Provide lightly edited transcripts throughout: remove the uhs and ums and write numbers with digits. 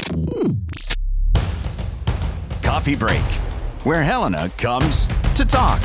Coffee Break, where Helena comes to talk.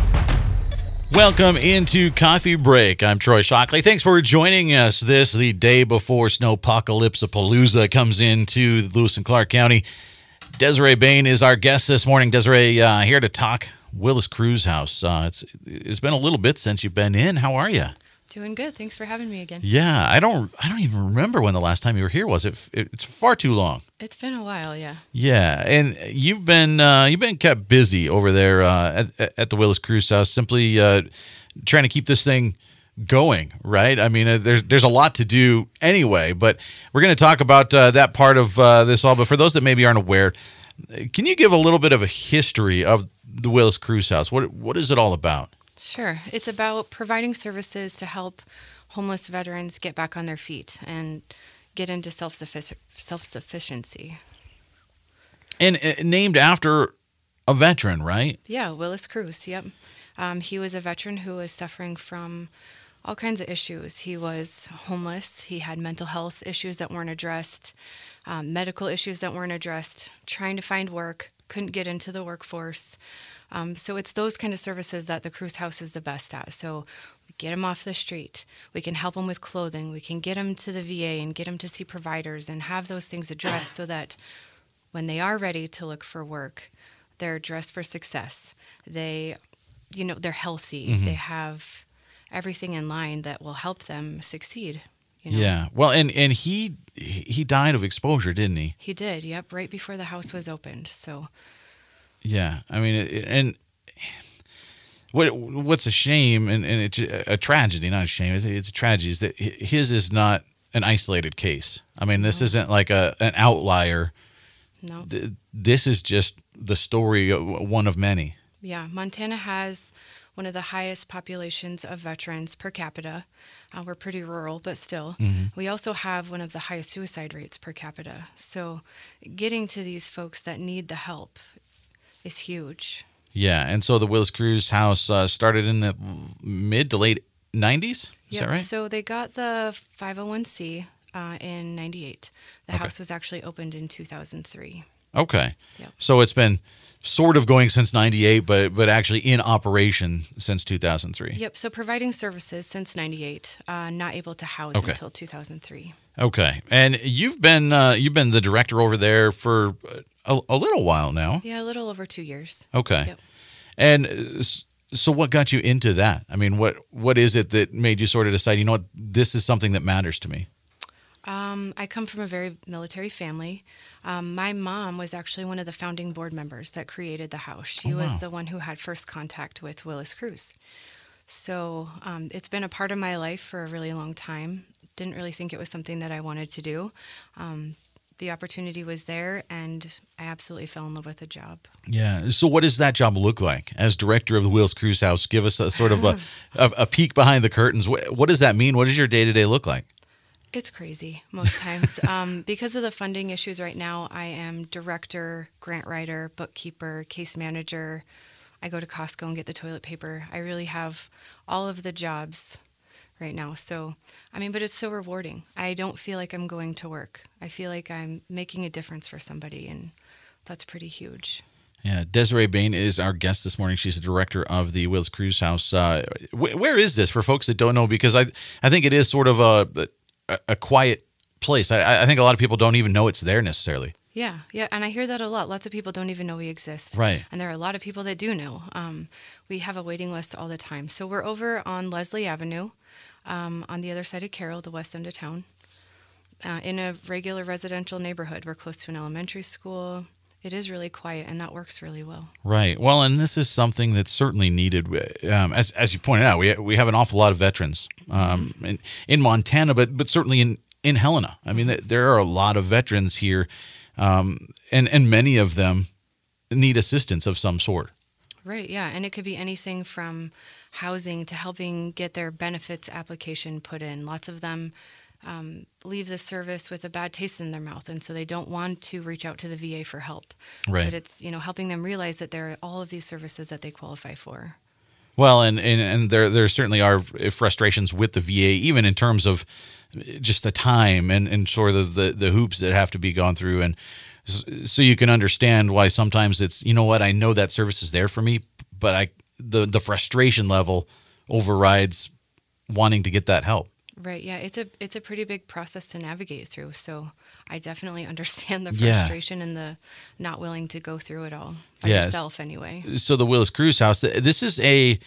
Welcome into Coffee Break. I'm Troy Shockley. Thanks for joining us the day before Snowpocalypse-a-Palooza comes into Lewis and Clark County. Desiree Bain is our guest this morning. Desiree, here to talk Willis Cruz House. It's been a little bit since you've been in. How are you? Doing good. Thanks for having me again. Yeah, I don't even remember when the last time you were here was. It's far too long. It's been a while, yeah. Yeah, and you've been kept busy over there at the Willis Cruz House, simply trying to keep this thing going, right? I mean, there's a lot to do anyway, but we're going to talk about that part of this all. But for those that maybe aren't aware, can you give a little bit of a history of the Willis Cruz House? What is it all about? Sure. It's about providing services to help homeless veterans get back on their feet and get into self-sufficiency. And named after a veteran, right? Yeah, Willis Cruz, yep. He was a veteran who was suffering from all kinds of issues. He was homeless. He had mental health issues that weren't addressed, medical issues that weren't addressed, trying to find work, couldn't get into the workforce. So it's those kind of services that the Cruz House is the best at. So we get him off the street. We can help him with clothing. We can get him to the VA and get him to see providers and have those things addressed so that when they are ready to look for work, they're dressed for success. They're healthy. Mm-hmm. They have everything in line that will help them succeed. Yeah. Well, and he died of exposure, didn't he? He did. Yep. Right before the house was opened. So. Yeah, I mean, and what's a shame, and it's a tragedy, not a shame, it's a tragedy, is that his is not an isolated case. I mean, this isn't like an outlier. No. This is just the story, one of many. Yeah, Montana has one of the highest populations of veterans per capita. We're pretty rural, but still. Mm-hmm. We also have one of the highest suicide rates per capita. So getting to these folks that need the help is huge. Yeah, and so the Willis Cruz House started in the mid to late 90s? Is that right? So they got the 501c in 98. The house was actually opened in 2003. Okay. Yep. So it's been sort of going since 98, but actually in operation since 2003. Yep, so providing services since 98, not able to house until 2003. Okay, and you've been the director over there for a little while now. Yeah, a little over 2 years. Okay. Yep. And so what got you into that? I mean, what is it that made you sort of decide, you know what, this is something that matters to me? I come from a very military family. My mom was actually one of the founding board members that created the house. She was the one who had first contact with Willis Cruz. So it's been a part of my life for a really long time. Didn't really think it was something that I wanted to do. The opportunity was there, and I absolutely fell in love with the job. Yeah. So what does that job look like as director of the Willis Cruz House? Give us a sort of a peek behind the curtains. What does that mean? What does your day-to-day look like? It's crazy most times. Because of the funding issues right now, I am director, grant writer, bookkeeper, case manager. I go to Costco and get the toilet paper. I really have all of the jobs right now. So, but it's so rewarding. I don't feel like I'm going to work. I feel like I'm making a difference for somebody, and that's pretty huge. Yeah, Desiree Bain is our guest this morning. She's the director of the Willis Cruz House. Where is this for folks that don't know? Because I think it is sort of a quiet place. I think a lot of people don't even know it's there necessarily. Yeah, and I hear that a lot. Lots of people don't even know we exist. Right. And there are a lot of people that do know. We have a waiting list all the time. So we're over on Leslie Avenue, on the other side of Carroll, the west end of town, in a regular residential neighborhood. We're close to an elementary school. It is really quiet, and that works really well. Right. Well, and this is something that's certainly needed. As you pointed out, we have an awful lot of veterans in Montana, but certainly in Helena. I mean, there are a lot of veterans here, and many of them need assistance of some sort. Right, yeah, and it could be anything from housing to helping get their benefits application put in. Lots of them leave the service with a bad taste in their mouth, and so they don't want to reach out to the VA for help. Right. But it's helping them realize that there are all of these services that they qualify for. Well, and there certainly are frustrations with the VA, even in terms of just the time and sort of the hoops that have to be gone through. And so you can understand why sometimes it's, you know what, I know that service is there for me, but the frustration level overrides wanting to get that help. Right. Yeah. It's a pretty big process to navigate through. So I definitely understand the frustration and the not willing to go through it all by yourself anyway. So the Willis Cruz House, it's a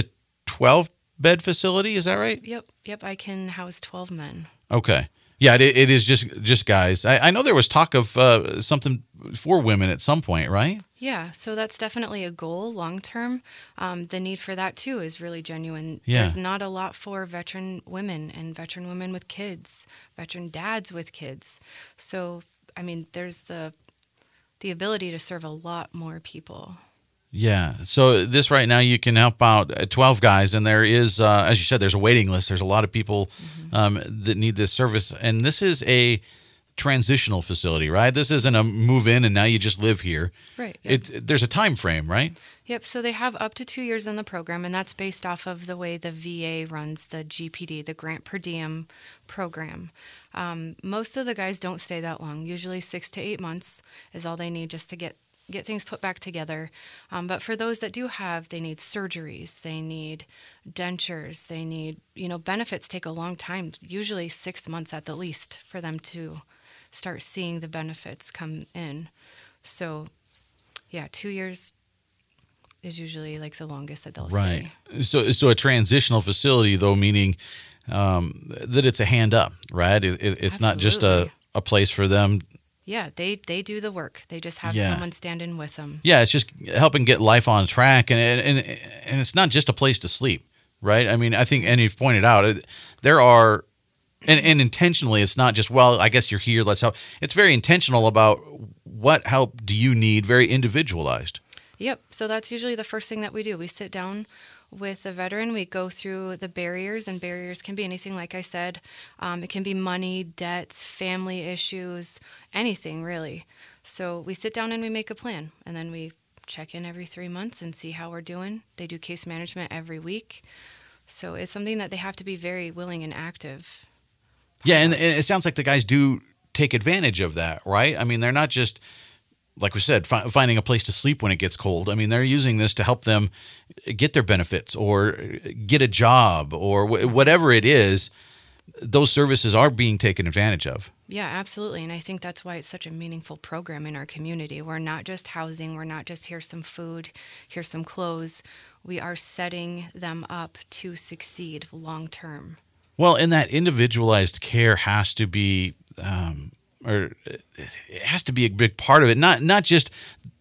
12-bed facility. Is that right? Yep. I can house 12 men. Okay. Yeah, it is just guys. I know there was talk of something for women at some point, right? Yeah, so that's definitely a goal long term. The need for that too is really genuine. Yeah. There's not a lot for veteran women and veteran women with kids, veteran dads with kids. So, I mean, there's the ability to serve a lot more people. Yeah. So this right now, you can help out 12 guys, and there is, as you said, there's a waiting list. There's a lot of people that need this service, and this is a transitional facility, right? This isn't a move in and now you just live here. Right. Yep. There's a time frame, right? Yep. So they have up to 2 years in the program, and that's based off of the way the VA runs the GPD, the Grant Per Diem program. Most of the guys don't stay that long. Usually 6 to 8 months is all they need just to get things put back together. But for those that do they need surgeries, they need dentures, they need, benefits take a long time, usually 6 months at the least for them to start seeing the benefits come in. So, 2 years is usually like the longest that they'll stay. So a transitional facility, though, meaning that it's a hand up, right? It's not just a place for them. Yeah, they do the work. They just have someone stand in with them. Yeah, it's just helping get life on track, and it's not just a place to sleep, right? I mean, I think, and you've pointed out, there are, and intentionally, it's not just, well, I guess you're here, let's help. It's very intentional about what help do you need, very individualized. Yep. So that's usually the first thing that we do. We sit down with a veteran, we go through the barriers, and barriers can be anything, like I said. It can be money, debts, family issues, anything really. So we sit down and we make a plan, and then we check in every 3 months and see how we're doing. They do case management every week. So it's something that they have to be very willing and active. Yeah, and it sounds like the guys do take advantage of that, right? I mean, they're not just, like we said, finding a place to sleep when it gets cold. I mean, they're using this to help them get their benefits or get a job or whatever it is. Those services are being taken advantage of. Yeah, absolutely. And I think that's why it's such a meaningful program in our community. We're not just housing. We're not just here's some food, here's some clothes. We are setting them up to succeed long term. Well, and that individualized care has to be, or it has to be a big part of it. Not just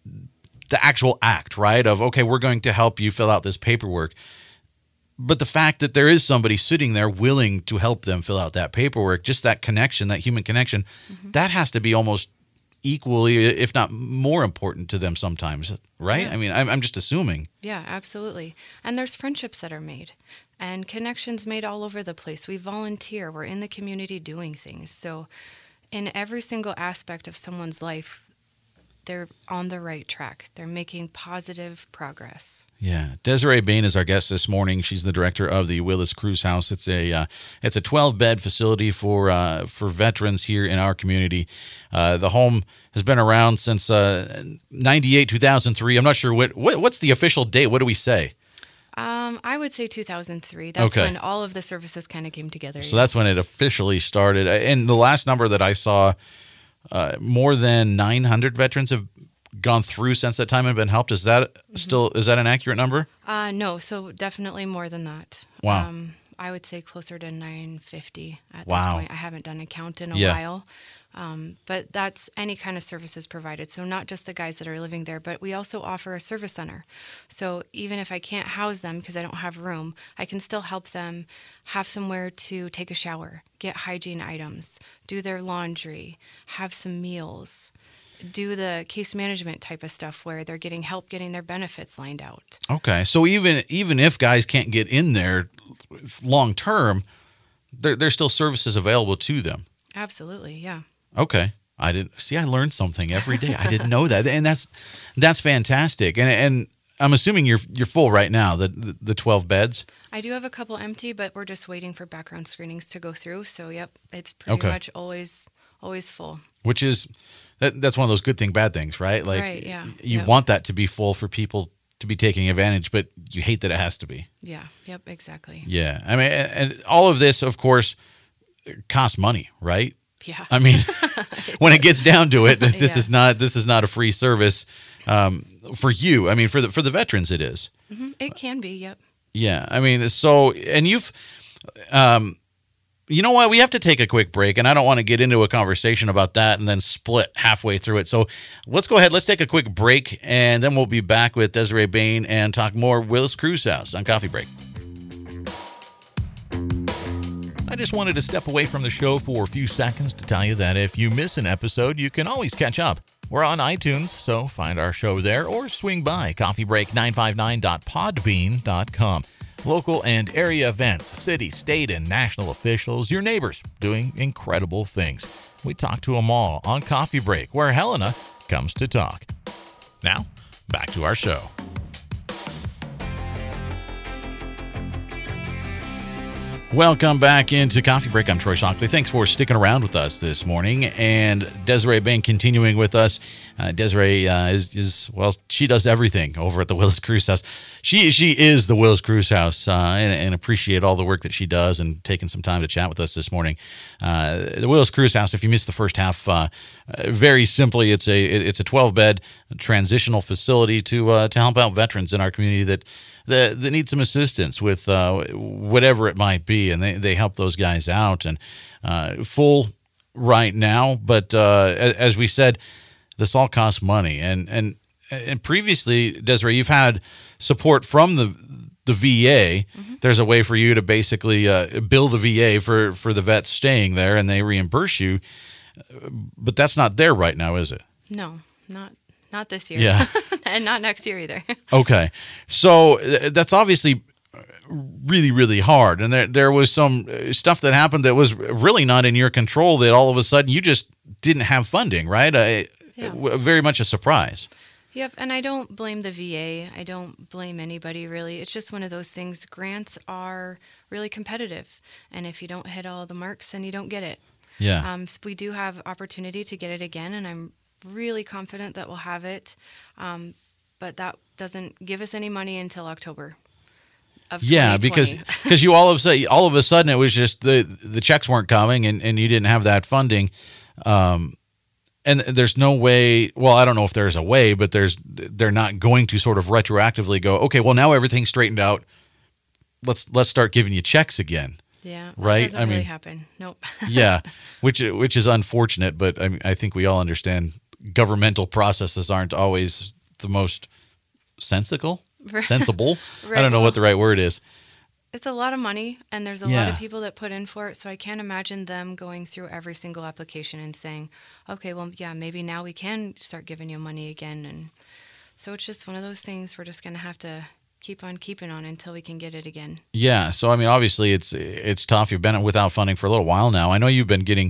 the actual act, right? Of, okay, we're going to help you fill out this paperwork. But the fact that there is somebody sitting there willing to help them fill out that paperwork, just that connection, that human connection, that has to be almost equally, if not more important to them sometimes, right? Yeah. I mean, I'm just assuming. Yeah, absolutely. And there's friendships that are made and connections made all over the place. We volunteer. We're in the community doing things. So in every single aspect of someone's life, they're on the right track. They're making positive progress. Yeah. Desiree Bain is our guest this morning. She's the director of the Willis Cruz House. It's a 12-bed facility for veterans here in our community. The home has been around since 98, 2003. I'm not sure what's the official date. What do we say? I would say 2003. That's when all of the services kind of came together. So that's when it officially started. And the last number that I saw, more than 900 veterans have gone through since that time and been helped. Is that is that an accurate number? No, so definitely more than that. Wow. I would say closer to 950 at this point. I haven't done a count in a while. But that's any kind of services provided. So not just the guys that are living there, but we also offer a service center. So even if I can't house them because I don't have room, I can still help them have somewhere to take a shower, get hygiene items, do their laundry, have some meals, do the case management type of stuff where they're getting help getting their benefits lined out. Okay. So even if guys can't get in there long term, there's still services available to them. Absolutely. Yeah. Okay. I learned something every day. I didn't know that. And that's fantastic. And I'm assuming you're full right now, the 12 beds. I do have a couple empty, but we're just waiting for background screenings to go through. So, yep, it's pretty much always full. Which is, that's one of those good thing, bad things, right? Like, right, yeah. You want that to be full for people to be taking advantage, but you hate that it has to be. Yeah, yep, exactly. Yeah. I mean, and all of this, of course, costs money, right? Yeah. I mean, when it gets down to it, this Yeah. is not a free service for you. I mean, for the veterans, it is. Mm-hmm. It can be, yep. Yeah. I mean, so, and you've, you know what? We have to take a quick break, and I don't want to get into a conversation about that and then split halfway through it. So let's go ahead. Let's take a quick break, and then we'll be back with Desiree Bain and talk more Willis Cruise House on Coffee Break. I just wanted to step away from the show for a few seconds to tell you that if you miss an episode, you can always catch up. We're on iTunes, so find our show there or swing by coffeebreak959.podbean.com. Local and area events, city, state, and national officials, your neighbors doing incredible things. We talk to them all on Coffee Break, where Helena comes to talk. Now, back to our show. Welcome back into Coffee Break. I'm Troy Shockley. Thanks for sticking around with us this morning. And Desiree Bain continuing with us. Desiree is she does everything over at the Willis Cruise House. She is the Willis Cruise House, and appreciate all the work that she does and taking some time to chat with us this morning. The Willis Cruise House, if you missed the first half, very simply, it's a 12-bed transitional facility to help out veterans in our community that need some assistance with whatever it might be, and they help those guys out. And full right now, but as we said, this all costs money. And previously, Desiree, you've had support from the VA. Mm-hmm. There's a way for you to basically bill the VA for the vets staying there, and they reimburse you. But that's not there right now, is it? No, not this year. Yeah. And not next year either. Okay. So that's obviously really, really hard. And there was some stuff that happened that was really not in your control that all of a sudden you just didn't have funding, right? Very much a surprise. Yep. And I don't blame the VA. I don't blame anybody, really. It's just one of those things. Grants are really competitive. And if you don't hit all the marks, then you don't get it. Yeah. So we do have opportunity to get it again, and I'm really confident that we'll have it. But that doesn't give us any money until October of 2020. because you all of a sudden it was just the checks weren't coming, and you didn't have that funding. And there's no way, well, I don't know if there's a way, but they're not going to sort of retroactively go, okay, well, now everything's straightened out. Let's start giving you checks again. Yeah. Right. That doesn't really happen. Nope. Yeah. Which is unfortunate, but I think we all understand governmental processes aren't always the most sensible. Right. I don't know what the right word is. It's a lot of money, and there's a lot of people that put in for it, so I can't imagine them going through every single application and saying, okay, well, yeah, maybe now we can start giving you money again. And so it's just one of those things we're just going to have to keep on keeping on until we can get it again. Yeah, so I mean, obviously it's tough. You've been without funding for a little while now. I know you've been getting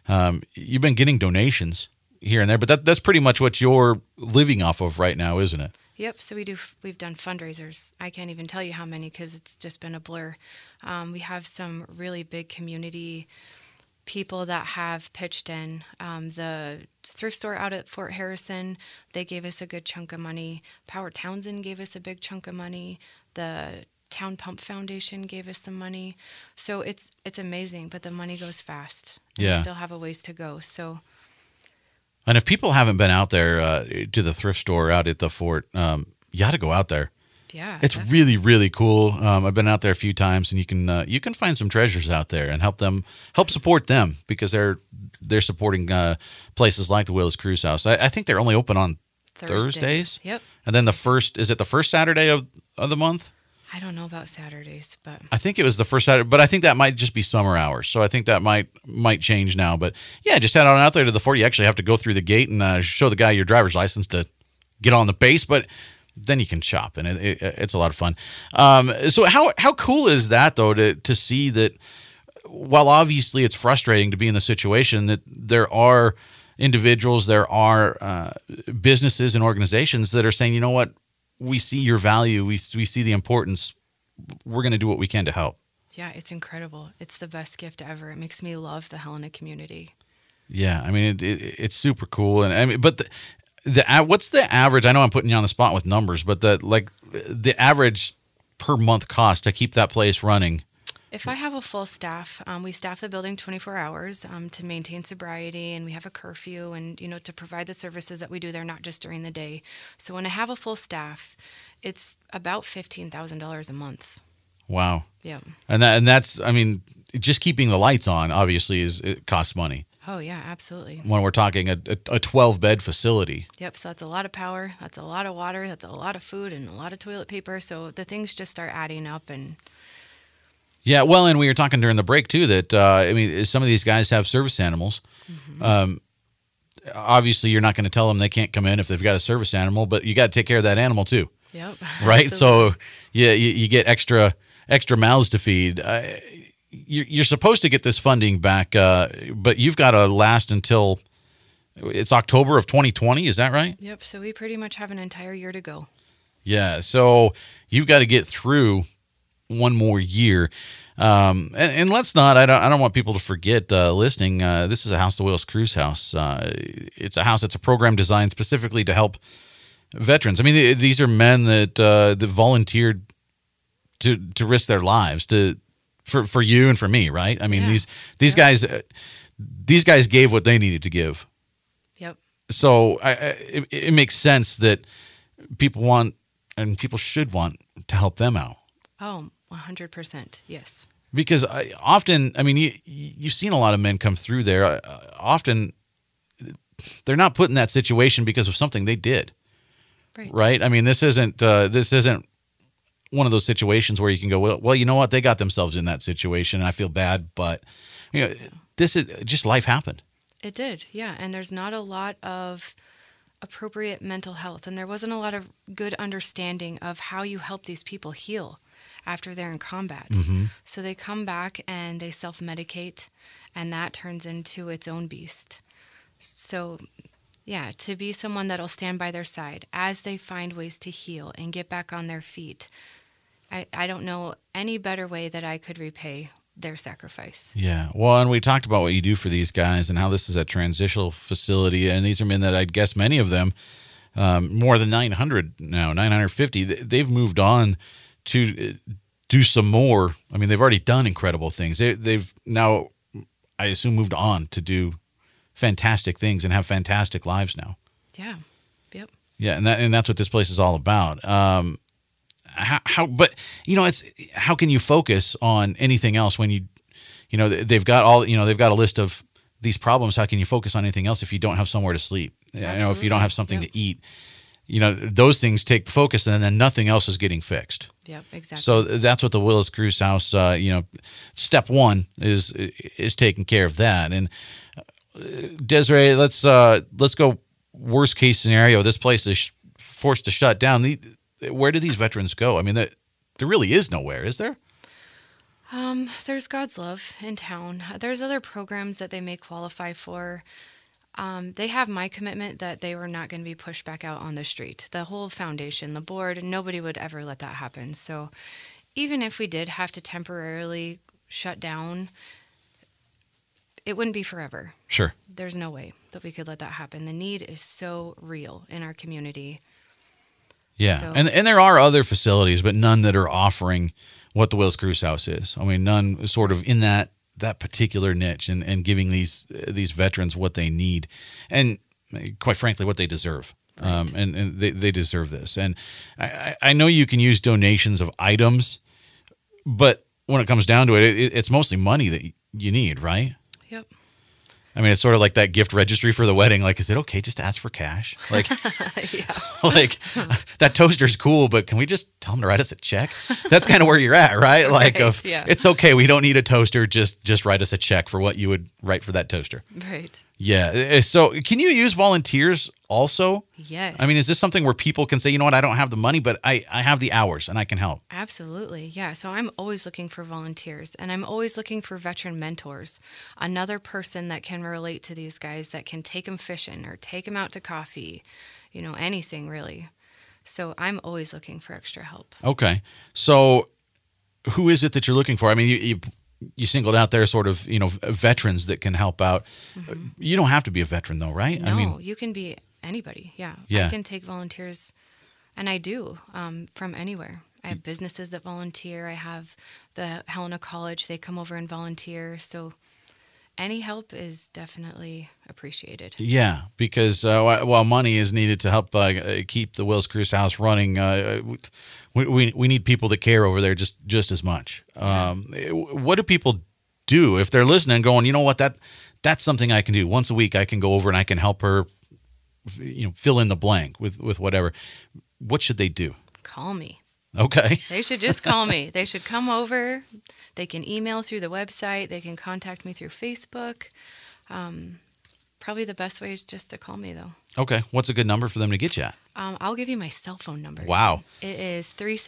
donations here and there, but that's pretty much what you're living off of right now, isn't it? Yep. So we've done fundraisers. I can't even tell you how many because it's just been a blur. We have some really big community people that have pitched in. The thrift store out at Fort Harrison, they gave us a good chunk of money. Power Townsend gave us a big chunk of money. The Town Pump Foundation gave us some money. So it's amazing, but the money goes fast. And we still have a ways to go. So. And if people haven't been out there to the thrift store out at the fort, you got to go out there. Yeah, it's definitely really, really cool. I've been out there a few times, and you can find some treasures out there and help support them because they're supporting places like the Willis Cruise House. I think they're only open on Thursdays. Yep. And then the first Saturday of the month? I don't know about Saturdays, but I think it was the first Saturday, but I think that might just be summer hours. So I think that might change now. But yeah, just head on out there to the fort. You actually have to go through the gate and show the guy your driver's license to get on the base, but then you can shop, and it's a lot of fun. So how cool is that though to see that while obviously it's frustrating to be in the situation that there are individuals, there are businesses and organizations that are saying, you know what, we see your value, we see the importance, we're going to do what we can to help. Yeah, it's incredible. It's the best gift ever. It makes me love the Helena community. Yeah, I mean, it's super cool. And I mean, but what's the average? I know I'm putting you on the spot with numbers, but the average per month cost to keep that place running. If I have a full staff, we staff the building 24 hours to maintain sobriety, and we have a curfew, and to provide the services that we do there, not just during the day. So when I have a full staff, it's about $15,000 a month. Wow. Yeah. And that's, I mean, just keeping the lights on obviously it costs money. Oh yeah, absolutely. When we're talking a 12-bed facility. Yep. So that's a lot of power. That's a lot of water. That's a lot of food and a lot of toilet paper. So the things just start adding up. And yeah, well, and we were talking during the break too that I mean, some of these guys have service animals. Mm-hmm. Obviously, you're not going to tell them they can't come in if they've got a service animal, but you got to take care of that animal too. Yep. Right. Absolutely. So yeah, you get extra mouths to feed. You're supposed to get this funding back, but you've got to last until it's October of 2020. Is that right? Yep. So we pretty much have an entire year to go. Yeah. So you've got to get through one more year. And let's not, I don't want people to forget listening. This is a House of the Wheels Cruise House. It's a house that's a program designed specifically to help veterans. I mean, these are men that volunteered to risk their lives for you and for me, right? I mean, these guys gave what they needed to give. Yep. So it makes sense that people want and people should want to help them out. Oh, 100%. Yes. Because often, I mean, you've seen a lot of men come through there. Often, they're not put in that situation because of something they did. Right. I mean, this isn't one of those situations where you can go, well, you know what? They got themselves in that situation, and I feel bad, but this is just life happened. It did, yeah. And there's not a lot of appropriate mental health, and there wasn't a lot of good understanding of how you help these people heal after they're in combat. Mm-hmm. So they come back and they self-medicate, and that turns into its own beast. So yeah, to be someone that'll stand by their side as they find ways to heal and get back on their feet. I don't know any better way that I could repay their sacrifice. Yeah. Well, and we talked about what you do for these guys and how this is a transitional facility. And these are men that I'd guess many of them, more than 900 now, 950, they've moved on to do some more. I mean, they've already done incredible things. They've now, I assume, moved on to do fantastic things and have fantastic lives now. Yeah. Yep. Yeah. And that's what this place is all about. But it's how can you focus on anything else when they've got a list of these problems. How can you focus on anything else if you don't have somewhere to sleep? Absolutely. If you don't have something to eat, those things take the focus, and then nothing else is getting fixed. Yep, exactly. So that's what the Willis Cruise House, step one is taking care of that. And Desiree, let's go worst case scenario. This place is forced to shut down. Where do these veterans go? I mean, there really is nowhere, is there? There's God's Love in town. There's other programs that they may qualify for. They have my commitment that they were not going to be pushed back out on the street. The whole foundation, the board, nobody would ever let that happen. So even if we did have to temporarily shut down, it wouldn't be forever. Sure. There's no way that we could let that happen. The need is so real in our community. Yeah, so, and there are other facilities, but none that are offering what the Willis Cruise House is. I mean, none sort of in that particular niche and giving these veterans what they need, and quite frankly, what they deserve. Right. And they deserve this. And I know you can use donations of items, but when it comes down to it, it's mostly money that you need, right? Yep. I mean, it's sort of like that gift registry for the wedding. Like, is it okay just to ask for cash? Like, like that toaster's cool, but can we just tell them to write us a check? That's kind of where you're at, right? Like, it's okay. We don't need a toaster. Just write us a check for what you would write for that toaster. Right. Yeah. So can you use volunteers also? Yes. I mean, is this something where people can say, you know what, I don't have the money, but I have the hours and I can help? Absolutely. Yeah. So I'm always looking for volunteers, and I'm always looking for veteran mentors, another person that can relate to these guys, that can take them fishing or take them out to coffee, anything really. So I'm always looking for extra help. Okay. So who is it that you're looking for? I mean, you singled out there sort of, veterans that can help out. Mm-hmm. You don't have to be a veteran though, right? No, you can be anybody. Yeah. Yeah. I can take volunteers, and I do, from anywhere. I have businesses that volunteer. I have the Helena College. They come over and volunteer. So any help is definitely appreciated. Yeah, because while money is needed to help keep the Willis Cruise House running, we need people that care over there just as much. What do people do if they're listening, going, you know what, that's something I can do once a week? I can go over and I can help her, fill in the blank with whatever. What should they do? Call me. Okay. They should just call me. They should come over. They can email through the website. They can contact me through Facebook. Probably the best way is just to call me, though. Okay. What's a good number for them to get you at? I'll give you my cell phone number. Wow. It is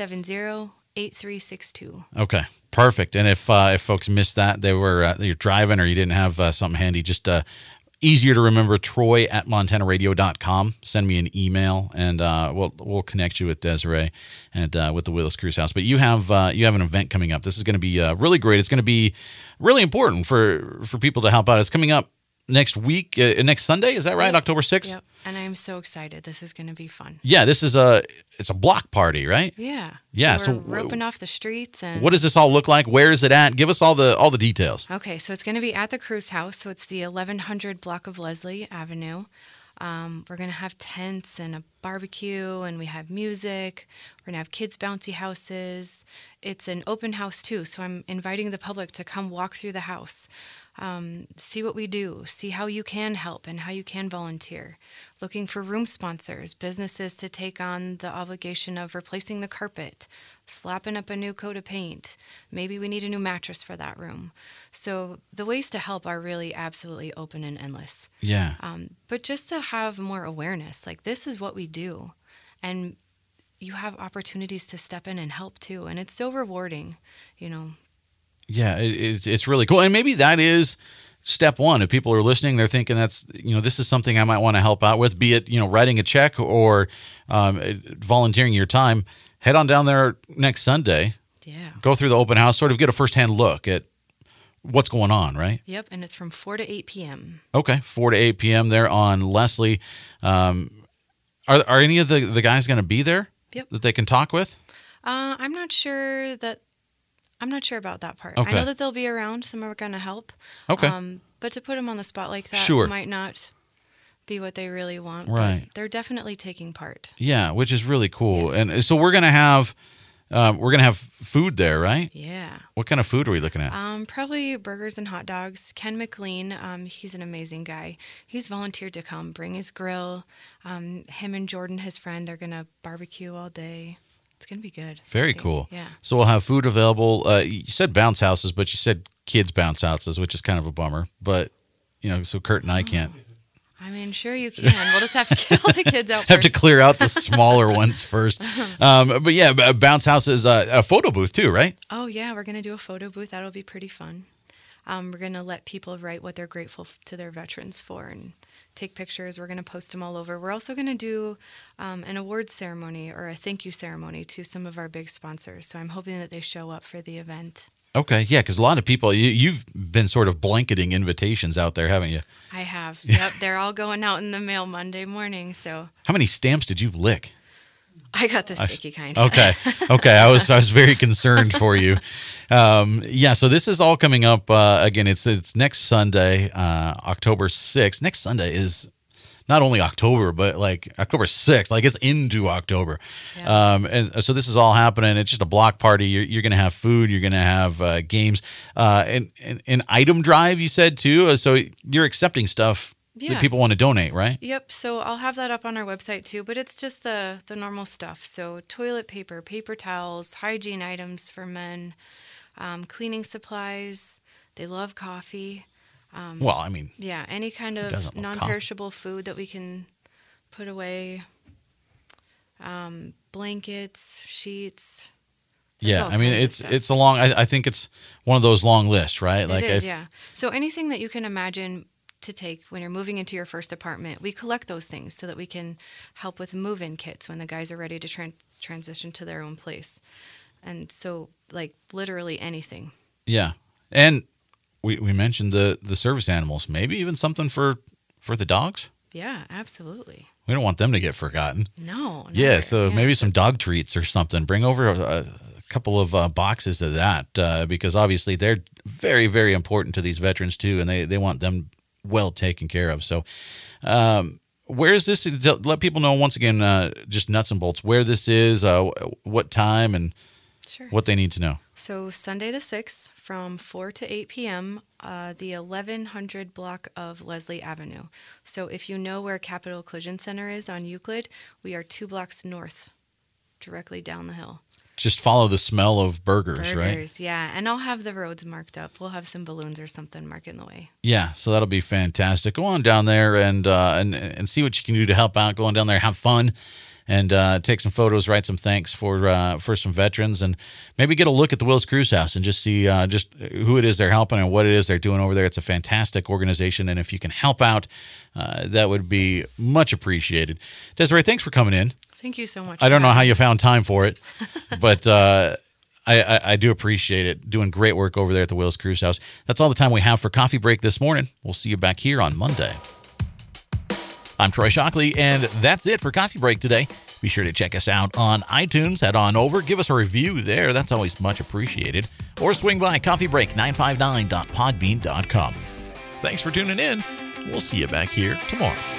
370-8362. Okay. Perfect. And if folks missed that, you're driving or you didn't have something handy, just easier to remember, troy@montanaradio.com. Send me an email, and we'll connect you with Desiree and with the Willis Cruise House. But you have an event coming up. This is going to be really great. It's going to be really important for people to help out. It's coming up next week, next Sunday. Is that right? Yep. October 6th? Yep. And I'm so excited. This is going to be fun. Yeah, this is it's a block party, right? Yeah. Yeah. So we're roping off the streets. And what does this all look like? Where is it at? Give us all the details. Okay, so it's going to be at the Cruise House. So it's the 1100 block of Leslie Avenue. We're going to have tents and a barbecue, and we have music. We're going to have kids' bouncy houses. It's an open house, too, so I'm inviting the public to come walk through the house, see what we do, see how you can help and how you can volunteer. Looking for room sponsors, businesses to take on the obligation of replacing the carpet, slapping up a new coat of paint. Maybe we need a new mattress for that room. So the ways to help are really absolutely open and endless. Yeah. But just to have more awareness, like this is what we do. And you have opportunities to step in and help too. And it's so rewarding, Yeah, it's really cool. And maybe that is step one. If people are listening, they're thinking this is something I might want to help out with, be it, writing a check or volunteering your time. Head on down there next Sunday. Yeah. Go through the open house, sort of get a firsthand look at what's going on, right? Yep, and it's from 4 to 8 p.m. Okay, 4 to 8 p.m. there on Leslie. Are any of the guys going to be there? Yep. That they can talk with? I'm not sure about that part. Okay. I know that they'll be around. Some are going to help. Okay. But to put them on the spot like that Sure. might not be what they really want. Right. But they're definitely taking part. Yeah, which is really cool. Yes. And so we're gonna have food there, right? Yeah. What kind of food are we looking at? Probably burgers and hot dogs. Ken McLean, he's an amazing guy. He's volunteered to come bring his grill. Him and Jordan, his friend, they're gonna barbecue all day. It's going to be good. Very cool. Yeah. So we'll have food available. You said bounce houses, but you said kids bounce houses, which is kind of a bummer. But, so Kurt and I can't. I mean, sure you can. We'll just have to get all the kids out Have first. to clear out the smaller ones first. But yeah, bounce house is a photo booth too, right? Oh, yeah. We're going to do a photo booth. That'll be pretty fun. We're going to let people write what they're grateful to their veterans for and take pictures. We're going to post them all over. We're also going to do an awards ceremony or a thank you ceremony to some of our big sponsors. So I'm hoping that they show up for the event. Okay, yeah, because a lot of people, you've been sort of blanketing invitations out there, haven't you? I have. Yep, they're all going out in the mail Monday morning. So how many stamps did you lick? I got the sticky kind. Okay. I was very concerned for you. Yeah. So this is all coming up again. It's next Sunday, October 6th. Next Sunday is not only October, but like October 6th. Like it's into October. Yeah. And so this is all happening. It's just a block party. You're going to have food. You're going to have games. And an item drive. You said too. So you're accepting stuff. Yeah. That people want to donate, right? Yep. So I'll have that up on our website too, but it's just the normal stuff. So toilet paper, paper towels, hygiene items for men, cleaning supplies. They love coffee. Well, I mean, yeah, any kind of non-perishable food that we can put away. Blankets, sheets. Yeah, I mean, it's a long. I think it's one of those long lists, right? It is, yeah. So anything that you can imagine to take when you're moving into your first apartment. We collect those things so that we can help with move-in kits when the guys are ready to transition to their own place. And so, like, literally anything. Yeah. And we mentioned the service animals, maybe even something for the dogs. Yeah, absolutely. We don't want them to get forgotten. No. Yeah, never. so maybe some dog treats or something. Bring over a couple of boxes of that because obviously they're very, very important to these veterans too, and they want them well taken care of. So where is this? Let people know once again, just nuts and bolts, where this is, what time, and Sure. what they need to know. So Sunday the 6th from 4 to 8 p.m., the 1100 block of Leslie Avenue. So if you know where Capital Collision Center is on Euclid, we are 2 blocks north, directly down the hill. Just follow the smell of burgers, right? Burgers, yeah. And I'll have the roads marked up. We'll have some balloons or something marking the way. Yeah, so that'll be fantastic. Go on down there and see what you can do to help out. Go on down there, have fun. And take some photos, write some thanks for some veterans, and maybe get a look at the Willis Cruz House and just see just who it is they're helping and what it is they're doing over there. It's a fantastic organization, and if you can help out, that would be much appreciated. Desiree, thanks for coming in. Thank you so much. I don't know how you found time for it, but I do appreciate it. Doing great work over there at the Willis Cruz House. That's all the time we have for Coffee Break this morning. We'll see you back here on Monday. I'm Troy Shockley, and that's it for Coffee Break today. Be sure to check us out on iTunes. Head on over, give us a review there. That's always much appreciated. Or swing by coffeebreak959.podbean.com. Thanks for tuning in. We'll see you back here tomorrow.